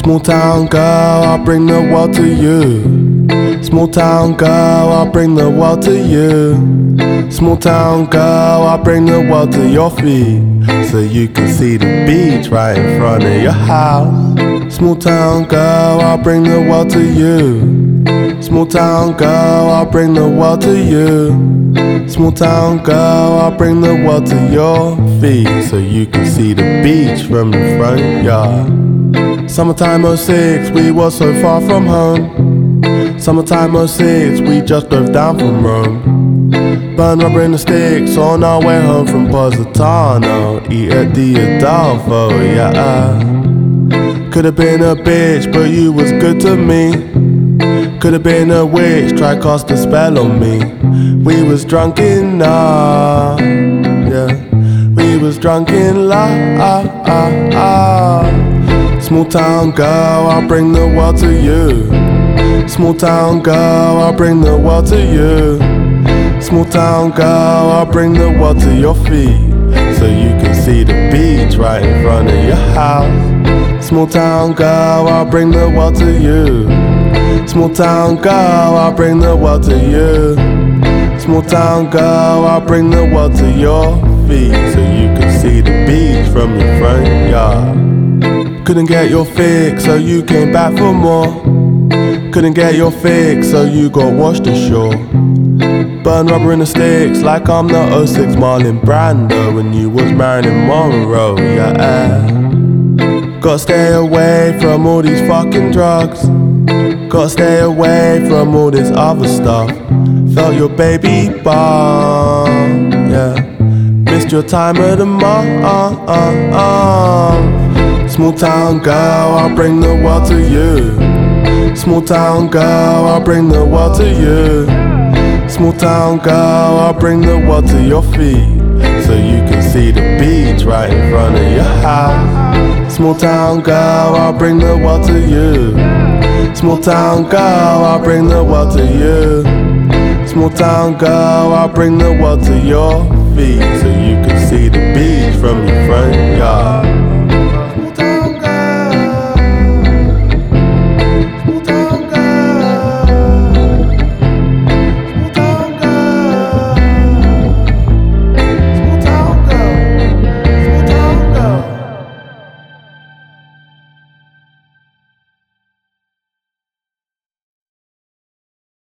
Small town girl, I'll bring the world to you. Small town girl, I'll bring the world to you. Small town girl, I'll bring the world to your feet, so you can see the beach right in front of your house. Small town girl, I'll bring the world to you. Small town girl, I'll bring the world to you. Small town girl, I'll bring the world to your feet, so you can see the beach from your front yard. Summertime '06, we were so far from home. Summertime '06, we just drove down from Rome. Burn rubber in the sticks on our way home from Positano. Eat at the Adolfo, yeah. Could've been a bitch, but you was good to me. Could've been a witch, try cast a spell on me. We was drunk in love, yeah. We was drunk in love. Small town girl, I'll bring the world to you. Small town girl, I'll bring the world to you. Small town girl, I'll bring the world to your feet, so you can see the beach right in front of your house. Small town girl, I'll bring the world to you. Small town girl, I'll bring the world to you. Small town girl, I'll bring the world to your feet, so you can see the beach from your front yard. Couldn't get your fix, so you came back for more. Couldn't get your fix, so you got washed ashore. Burn rubber in the sticks like I'm the '06 Marlon Brando when you was Marilyn Monroe, yeah. Gotta stay away from all these fucking drugs. Gotta stay away from all this other stuff. Felt your baby bump, yeah. Missed your time at the mall. Small town girl, I'll bring the world to you. Small town girl, I'll bring the world to you. Small town girl, I'll bring the world to your feet, so you can see the beach right in front of your house. Small town girl, I'll bring the world to you. Small town girl, I'll bring the world to you. Small town girl, I'll bring the world to your feet, so you can see the beach from your front yard.